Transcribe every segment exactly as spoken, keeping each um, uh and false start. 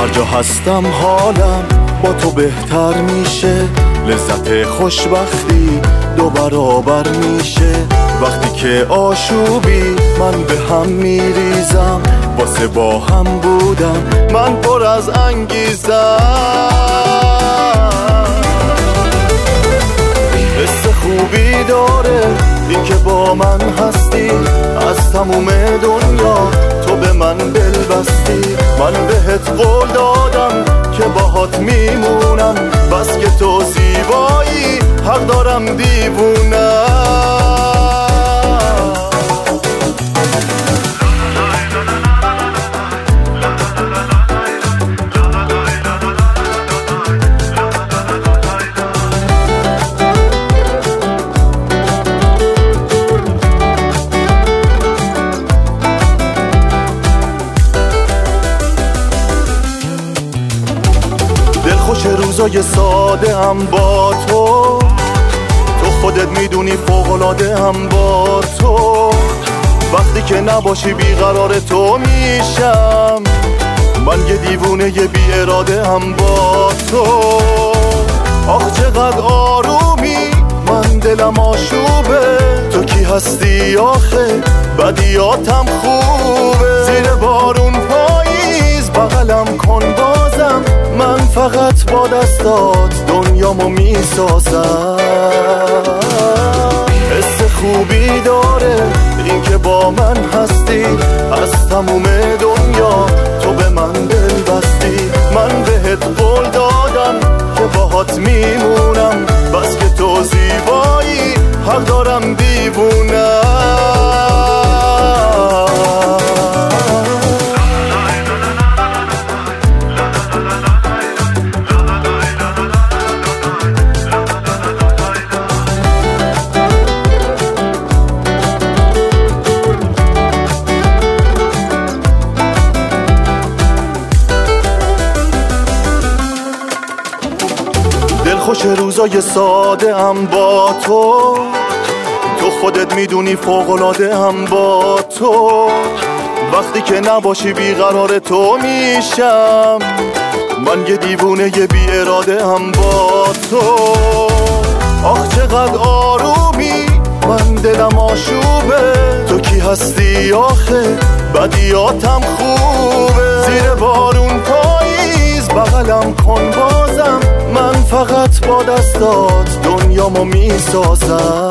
هر جا هستم حالم با تو بهتر میشه، لذت خوشبختی دو برابر میشه. وقتی که آشوبی من به هم میریزم، واسه با هم بودم من پر از انگیزم. حس خوبی داره این که با من هستی، از تموم دنیا تو به من دل بستی. من بهت قول دادم که باهات میمونم، بس که تو زیبایی حق دارم دیوونم. خوش روزای ساده هم با تو، تو خودت میدونی فوق‌العاده هم با تو. وقتی که نباشی بیقرار تو میشم، من یه دیوونه یه بی اراده هم با تو. آخ چقدر آرومی من دلم آشوبه، تو کی هستی آخه بدیاتم خوبه. زیر بارون پاییز بغلم کن بازم، من فقط با دستات دنیامو میسازم. حس خوبی داره این که با من هستی، از تموم دنیا تو به من دل بستی. من بهت قول دادم که باهات میمونم، بس که تو زیبایی حق دارم دیوونم. خوش روزای ساده هم با تو، تو خودت میدونی فوق‌العاده هم با تو. وقتی که نباشی بیقرار تو میشم، من یه دیوونه یه بی اراده هم با تو. آخ چقدر آرومی من دلم آشوبه، تو کی هستی آخه بدیاتم خوبه. زیر بارون پاییز بغلم کن بازم، من فقط با دستات دنیامو میسازم.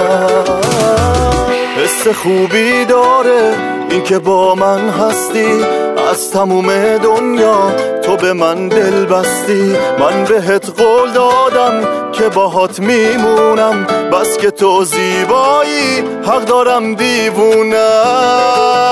حس خوبی داره این که با من هستی، از تموم دنیا تو به من دل بستی. من بهت قول دادم که باهات میمونم، بس که تو زیبایی حق دارم دیوونم.